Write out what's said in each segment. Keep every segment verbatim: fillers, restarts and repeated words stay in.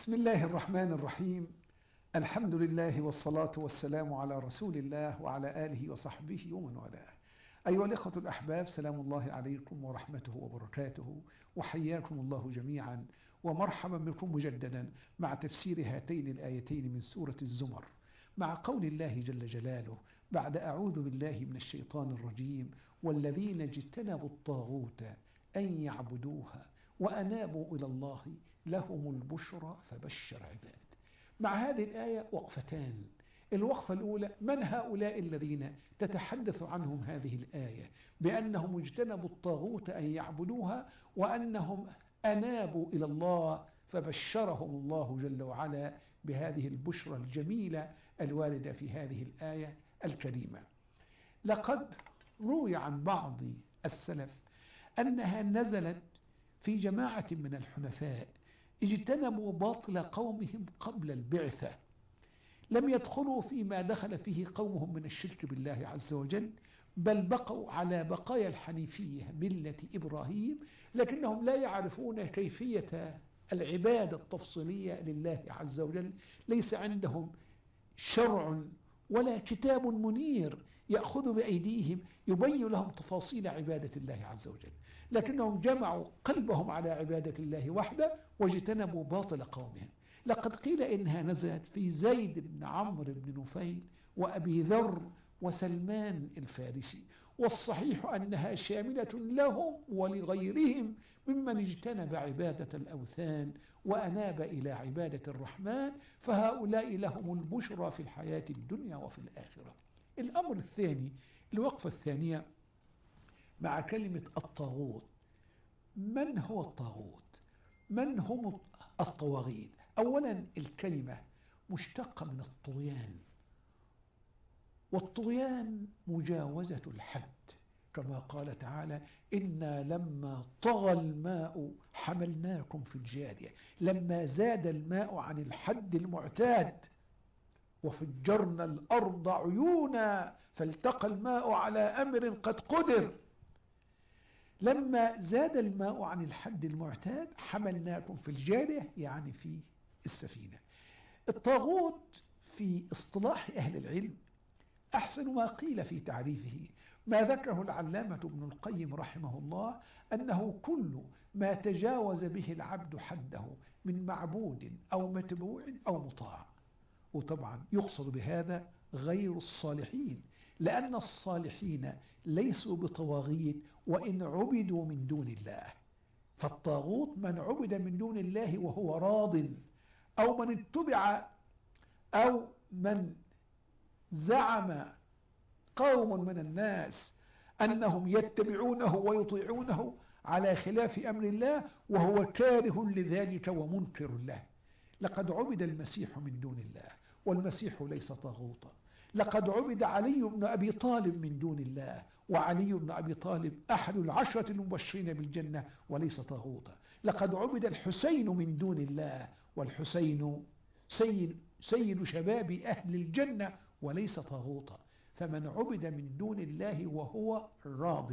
بسم الله الرحمن الرحيم. الحمد لله والصلاة والسلام على رسول الله وعلى آله وصحبه ومن والاه. أيها الإخوة الأحباب، سلام الله عليكم ورحمته وبركاته، وحياكم الله جميعا ومرحبا بكم مجددا مع تفسير هاتين الآيتين من سورة الزمر، مع قول الله جل جلاله بعد أعوذ بالله من الشيطان الرجيم: والذين اجتنبوا الطاغوت أن يعبدوها وأنابوا إلى الله لهم البشرى فبشر عباد. مع هذه الآية وقفتان. الوقفة الأولى: من هؤلاء الذين تتحدث عنهم هذه الآية بأنهم اجتنبوا الطاغوت أن يعبدوها وأنهم أنابوا إلى الله، فبشرهم الله جل وعلا بهذه البشرى الجميلة الواردة في هذه الآية الكريمة. لقد روي عن بعض السلف أنها نزلت في جماعة من الحنفاء اجتنبوا باطل قومهم قبل البعثة، لم يدخلوا فيما دخل فيه قومهم من الشرك بالله عز وجل، بل بقوا على بقايا الحنيفية ملة إبراهيم، لكنهم لا يعرفون كيفية العبادة التفصيلية لله عز وجل. ليس عندهم شرع ولا كتاب منير يأخذ بأيديهم يبين لهم تفاصيل عبادة الله عز وجل، لكنهم جمعوا قلبهم على عبادة الله وحده واجتنبوا باطل قومهم. لقد قيل إنها نزلت في زيد بن عمرو بن نفيل وأبي ذر وسلمان الفارسي، والصحيح أنها شاملة لهم ولغيرهم ممن اجتنب عبادة الأوثان وأناب إلى عبادة الرحمن، فهؤلاء لهم البشرى في الحياة الدنيا وفي الآخرة. الأمر الثاني، الوقفة الثانية مع كلمة الطاغوت. من هو الطاغوت؟ من هم الطواغيت؟ أولا الكلمة مشتقة من الطغيان، والطغيان مجاوزة الحد، كما قال تعالى: إنا لما طغى الماء حملناكم في الجارية، لما زاد الماء عن الحد المعتاد وفجرنا الأرض عيونا فالتقى الماء على أمر قد قدر. لما زاد الماء عن الحد المعتاد حملناكم في الجارية، يعني في السفينة. الطاغوت في اصطلاح أهل العلم أحسن ما قيل في تعريفه ما ذكره العلامة ابن القيم رحمه الله، أنه كل ما تجاوز به العبد حده من معبود أو متبوع أو مطاع. وطبعا يقصد بهذا غير الصالحين، لأن الصالحين ليسوا بطواغيت وإن عبدوا من دون الله. فالطاغوت من عبد من دون الله وهو راض، أو من اتبع، أو من زعم قوم من الناس أنهم يتبعونه ويطيعونه على خلاف أمر الله وهو كاره لذلك ومنكر له. لقد عبد المسيح من دون الله والمسيح ليس طاغوتا. لقد عبد علي بن أبي طالب من دون الله، وعلي بن أبي طالب أحد العشرة المبشرين بالجنة وليس طاغوتا. لقد عبد الحسين من دون الله، والحسين سيد, سيد شباب أهل الجنة وليس طاغوتا. فمن عبد من دون الله وهو راض،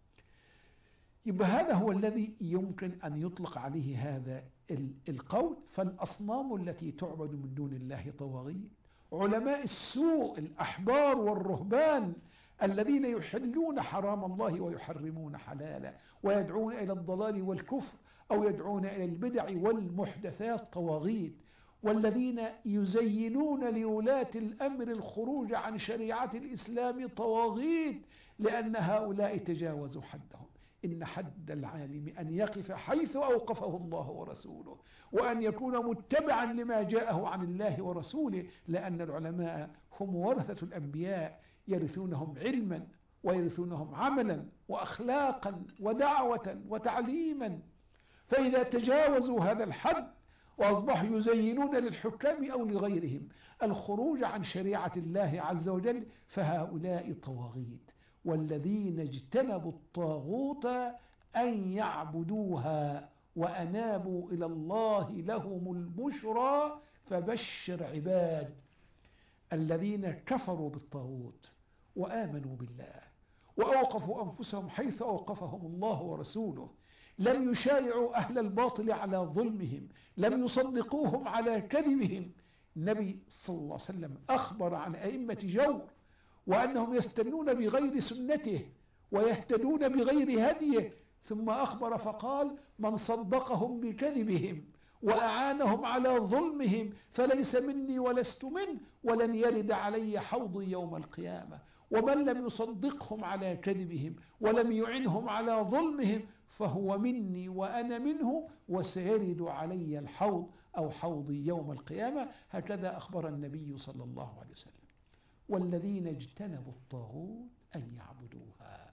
يبقى هذا هو الذي يمكن أن يطلق عليه هذا القول. فالأصنام التي تعبد من دون الله طواغيت. علماء السوء الأحبار والرهبان الذين يحلون حرام الله ويحرمون حلاله ويدعون إلى الضلال والكفر أو يدعون إلى البدع والمحدثات طواغيت. والذين يزينون لولاة الأمر الخروج عن شريعة الإسلام طواغيت، لأن هؤلاء تجاوزوا حدهم. إن حد العالم أن يقف حيث أوقفه الله ورسوله، وأن يكون متبعا لما جاءه عن الله ورسوله، لأن العلماء هم ورثة الأنبياء، يرثونهم علما ويرثونهم عملا وأخلاقا ودعوة وتعليما. فإذا تجاوزوا هذا الحد وأصبحوا يزينون للحكام أو لغيرهم الخروج عن شريعة الله عز وجل، فهؤلاء طواغيت. والذين اجتنبوا الطاغوت أن يعبدوها وأنابوا إلى الله لهم البشرى فبشر عباد. الذين كفروا بالطاغوت وآمنوا بالله وأوقفوا أنفسهم حيث أوقفهم الله ورسوله، لم يشايعوا أهل الباطل على ظلمهم، لم يصدقوهم على كذبهم. النبي صلى الله عليه وسلم أخبر عن أئمة جور وأنهم يستنون بغير سنته ويهتدون بغير هديه، ثم أخبر فقال: من صدقهم بكذبهم وأعانهم على ظلمهم فليس مني ولست منه، ولن يرد علي حوضي يوم القيامة. ومن لم يصدقهم على كذبهم ولم يعنهم على ظلمهم فهو مني وأنا منه، وسيرد علي الحوض أو حوضي يوم القيامة. هكذا أخبر النبي صلى الله عليه وسلم. والذين اجتنبوا الطاغوت أن يعبدوها،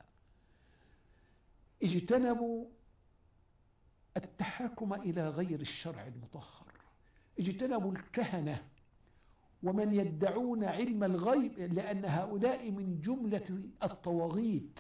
اجتنبوا التحاكم إلى غير الشرع المطهر، اجتنبوا الكهنة ومن يدعون علم الغيب، لأن هؤلاء من جملة الطواغيت.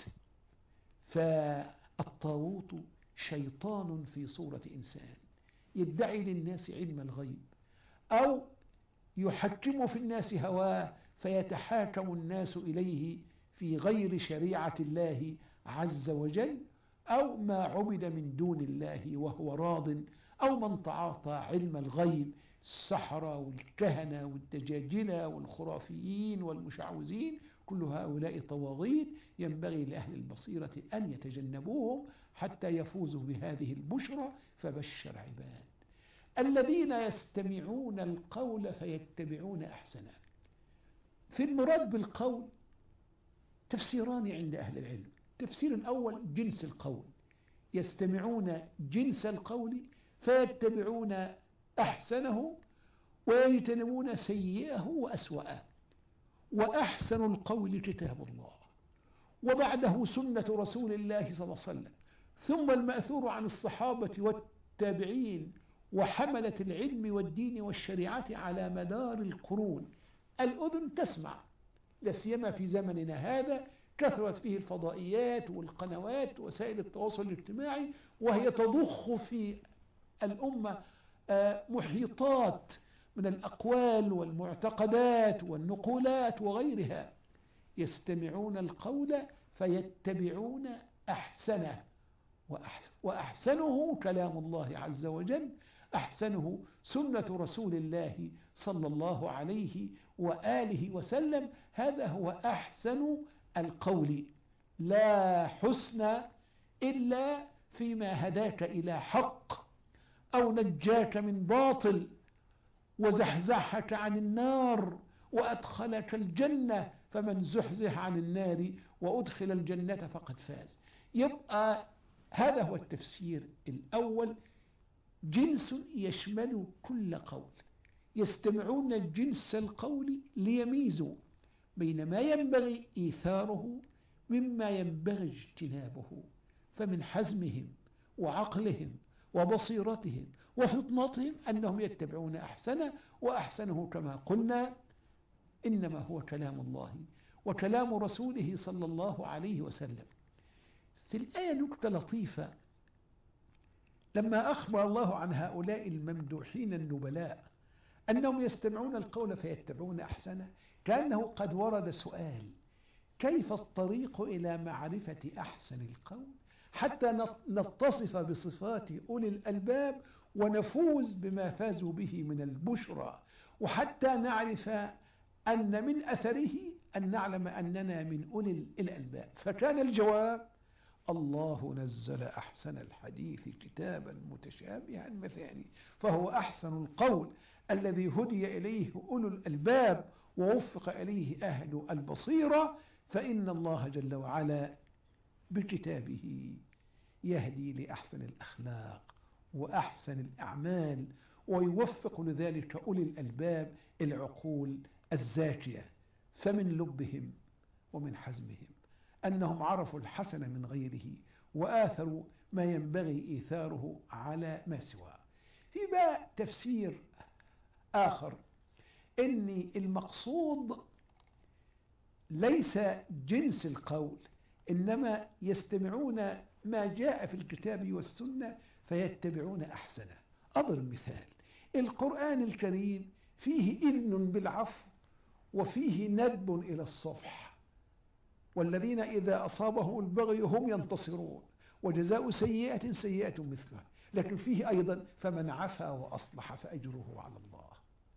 فالطاغوت شيطان في صورة إنسان يدعي للناس علم الغيب، أو يحكم في الناس هواه فيتحاكم الناس إليه في غير شريعة الله عز وجل، أو ما عبد من دون الله وهو راض، أو من تعاطى علم الغيب، السحرة والكهنة والدجاجلة والخرافيين والمشعوذين، كل هؤلاء طواغيت ينبغي لأهل البصيرة أن يتجنبوهم حتى يفوزوا بهذه البشرى. فبشر عباد الذين يستمعون القول فيتبعون أحسنه. في المراد بالقول تفسيران عند أهل العلم. التفسير الأول جنس القول، يستمعون جنس القول فيتبعون أحسنه ويجتنبون سيئه وأسوأه. وأحسن القول كتاب الله، وبعده سنة رسول الله صلى الله عليه وسلم، ثم المأثور عن الصحابة والتابعين وحملة العلم والدين والشريعة على مدار القرون. الأذن تسمع، لا سيما في زمننا هذا كثرت فيه الفضائيات والقنوات ووسائل التواصل الاجتماعي، وهي تضخ في الأمة محيطات من الأقوال والمعتقدات والنقولات وغيرها. يستمعون القول فيتبعون أحسنه، وأحسنه كلام الله عز وجل، أحسنه سنة رسول الله صلى الله عليه وآله وسلم. هذا هو أحسن القول. لا حسن إلا فيما هداك إلى حق أو نجاك من باطل وزحزحك عن النار وأدخلك الجنة، فمن زحزح عن النار وأدخل الجنة فقد فاز. يبقى هذا هو التفسير الأول، جنس يشمل كل قول. يستمعون جنس القول ليميزوا بين ما ينبغي إيثاره مما ينبغي اجتنابه، فمن حزمهم وعقلهم وبصيرتهم وفطنتهم أنهم يتبعون أحسنه. وأحسنه كما قلنا إنما هو كلام الله وكلام رسوله صلى الله عليه وسلم. في الآية نكتة لطيفة، لما أخبر الله عن هؤلاء الممدوحين النبلاء أنهم يستمعون القول فيتبعون أحسنه، كأنه قد ورد سؤال: كيف الطريق إلى معرفة أحسن القول حتى نتصف بصفات أولي الألباب ونفوز بما فازوا به من البشرى، وحتى نعرف أن من أثره أن نعلم أننا من أولي الألباب؟ فكان الجواب: الله نزل أحسن الحديث كتابا متشابها مثاني، فهو أحسن القول الذي هدي إليه أولو الألباب ووفق إليه أهل البصيرة. فإن الله جل وعلا بكتابه يهدي لأحسن الأخلاق وأحسن الأعمال، ويوفق لذلك أولي الألباب العقول الزاكية. فمن لبهم ومن حزمهم أنهم عرفوا الحسن من غيره وآثروا ما ينبغي إيثاره على ما سواه. في بقى تفسير آخر، إن المقصود ليس جنس القول، إنما يستمعون ما جاء في الكتاب والسنة فيتبعون أحسنه. أضرب مثال: القرآن الكريم فيه إذن بالعفو وفيه ندب إلى الصفح، والذين إذا أصابهم البغي هم ينتصرون، وجزاء سيئة سيئة مثلها. لكن فيه أيضا فمن عفا وأصلح فأجره على الله.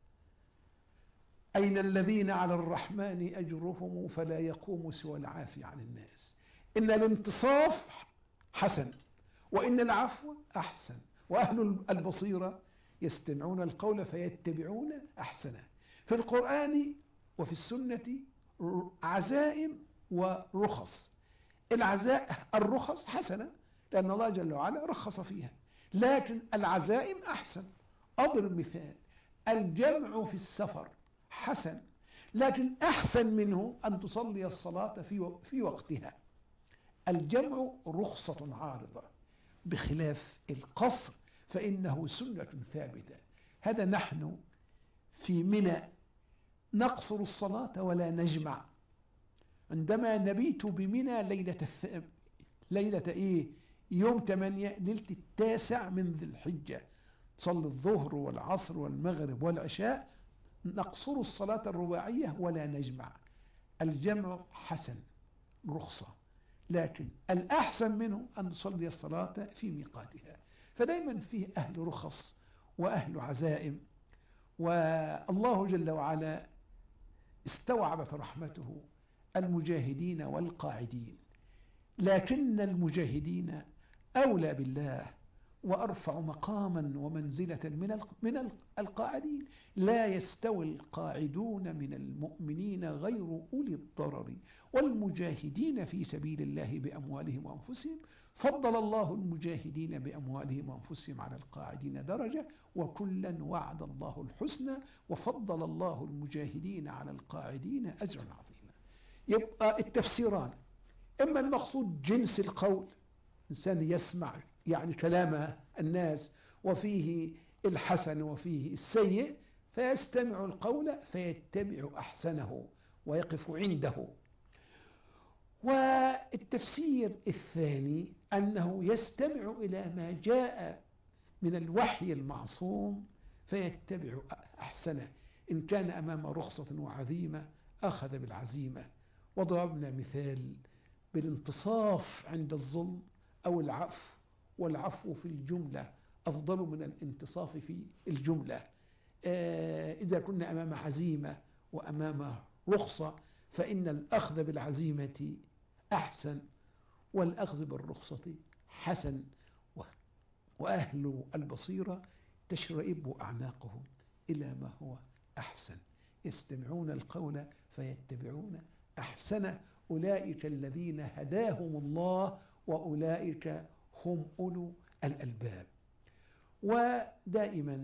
أين الذين على الرحمن أجرهم فلا يقوم سوى العافي عن الناس. إن الانتصاف حسن، وإن العفو أحسن، وأهل البصيرة يستمعون القول فيتبعون أحسنه. في القرآن وفي السنة عزائم ورخص. العزاء الرخص حسنة لأن الله جل وعلا رخص فيها، لكن العزائم أحسن. أضرب مثال: الجمع في السفر حسن، لكن أحسن منه أن تصلي الصلاة في في وقتها. الجمع رخصة عارضة، بخلاف القصر فإنه سنة ثابتة. هذا نحن في منى نقصر الصلاة ولا نجمع. عندما نبيت بمنى ليلة الث... ليلة إيه؟ يوم ثمانية، ليلة التاسع من ذي الحجة، تصلي الظهر والعصر والمغرب والعشاء، نقصر الصلاة الرباعية ولا نجمع. الجمع حسن رخصة، لكن الأحسن منه أن نصلي الصلاة في ميقاتها. فدايما فيه أهل رخص وأهل عزائم. والله جل وعلا استوعبت رحمته المجاهدين والقاعدين، لكن المجاهدين أولى بالله وأرفع مقاما ومنزلة من من القاعدين. لا يستوي القاعدون من المؤمنين غير أولي الضرر والمجاهدين في سبيل الله بأموالهم وأنفسهم. فضل الله المجاهدين بأموالهم وأنفسهم على القاعدين درجة، وكلا وعد الله الحسنى، وفضل الله المجاهدين على القاعدين أجرا عظيما. يبقى التفسيران: إما المقصود جنس القول، إنسان يسمع يعني كلام الناس وفيه الحسن وفيه السيء فيستمع القول فيتبع أحسنه ويقف عنده. والتفسير الثاني أنه يستمع إلى ما جاء من الوحي المعصوم فيتبع أحسنه. إن كان أمام رخصة وعزيمة أخذ بالعزيمة. وضربنا مثال بالانتصاف عند الظلم أو العفو، والعفو في الجملة أفضل من الانتصاف في الجملة. إذا كنا أمام عزيمة وأمام رخصة فإن الأخذ بالعزيمة أحسن والأخذ بالرخصة حسن. وأهل البصيرة تشرئب أعناقهم إلى ما هو أحسن، يستمعون القول فيتبعون أحسنه. أولئك الذين هداهم الله وأولئك هم أولو الألباب. ودائما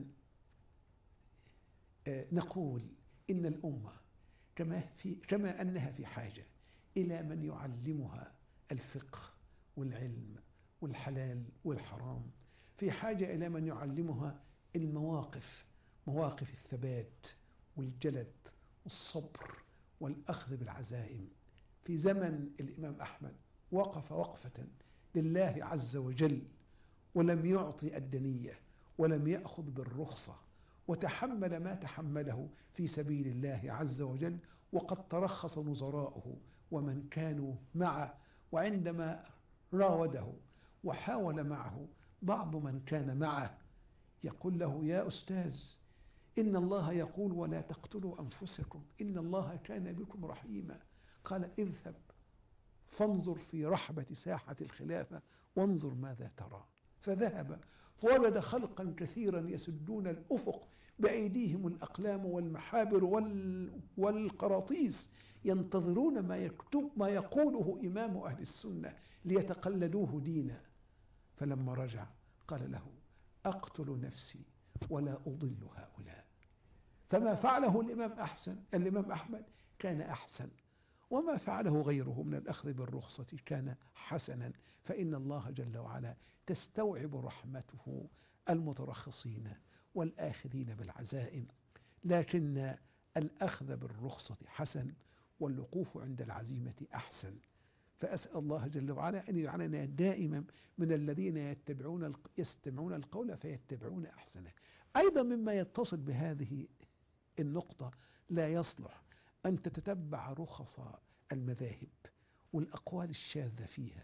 نقول إن الأمة كما, في كما أنها في حاجة إلى من يعلمها الفقه والعلم والحلال والحرام، في حاجة إلى من يعلمها المواقف، مواقف الثبات والجلد والصبر والأخذ بالعزائم. في زمن الإمام أحمد وقف وقفة لله عز وجل ولم يعطي الدنية ولم يأخذ بالرخصة، وتحمل ما تحمله في سبيل الله عز وجل، وقد ترخص نظراؤه ومن كانوا معه. وعندما راوده وحاول معه بعض من كان معه يقول له: يا أستاذ، إن الله يقول ولا تقتلوا أنفسكم إن الله كان بكم رحيما. قال: اذهب فانظر في رحبة ساحة الخلافة وانظر ماذا ترى. فذهب فوجد خلقا كثيرا يسدون الأفق بأيديهم الأقلام والمحابر والقراطيس ينتظرون ما يكتب ما يقوله إمام أهل السنة ليتقلدوه دينا. فلما رجع قال له: أقتل نفسي ولا أضل هؤلاء. فما فعله الإمام أحسن الإمام أحمد كان أحسن، وما فعله غيره من الأخذ بالرخصة كان حسنا. فإن الله جل وعلا تستوعب رحمته المترخصين والآخذين بالعزائم، لكن الأخذ بالرخصة حسن والوقوف عند العزيمة أحسن. فأسأل الله جل وعلا أن يجعلنا دائما من الذين يتبعون يستمعون القول فيتبعون أحسنه. أيضا مما يتصل بهذه النقطة: لا يصلح أن تتتبع رخص المذاهب والأقوال الشاذة فيها،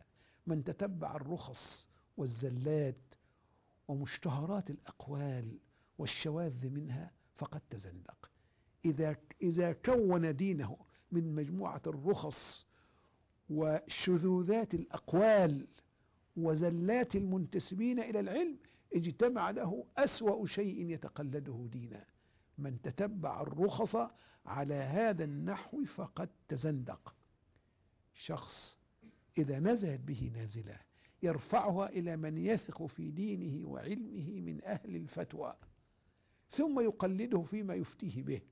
من تتبع الرخص والزلات ومشتهرات الأقوال والشواذ منها فقد تزندق. إذا إذا كون دينه من مجموعة الرخص وشذوذات الأقوال وزلات المنتسبين إلى العلم اجتمع له أسوأ شيء يتقلده دينا. من تتبع الرخص على هذا النحو فقد تزندق. شخص إذا نزلت به نازلة يرفعها إلى من يثق في دينه وعلمه من أهل الفتوى، ثم يقلده فيما يفتيه به،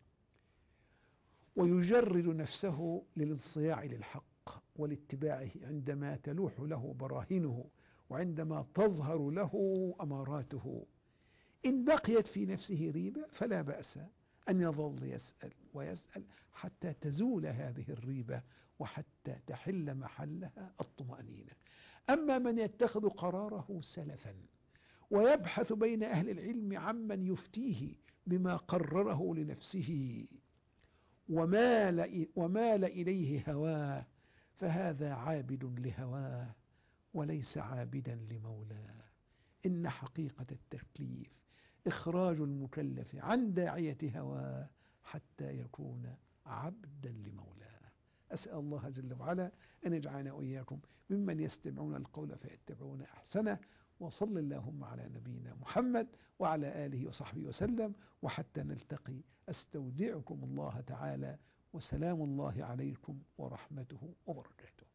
ويجرد نفسه للانصياع للحق والاتباعه عندما تلوح له براهينه وعندما تظهر له أماراته. إن بقيت في نفسه ريبة فلا بأس أن يظل يسأل ويسأل حتى تزول هذه الريبة وحتى تحل محلها الطمأنينة. أما من يتخذ قراره سلفا ويبحث بين أهل العلم عمن يفتيه بما قرره لنفسه ومال, ومال إليه هواه، فهذا عابد لهواه وليس عابدا لمولاه. إن حقيقة التكليف إخراج المكلف عن داعية هواه حتى يكون عبدا لمولاه. أسأل الله جل وعلا أن يجعلنا وإياكم ممن يستمعون القول فيتبعون أحسنه. وصل اللهم على نبينا محمد وعلى آله وصحبه وسلم، وحتى نلتقي أستودعكم الله تعالى، وسلام الله عليكم ورحمته وبركاته.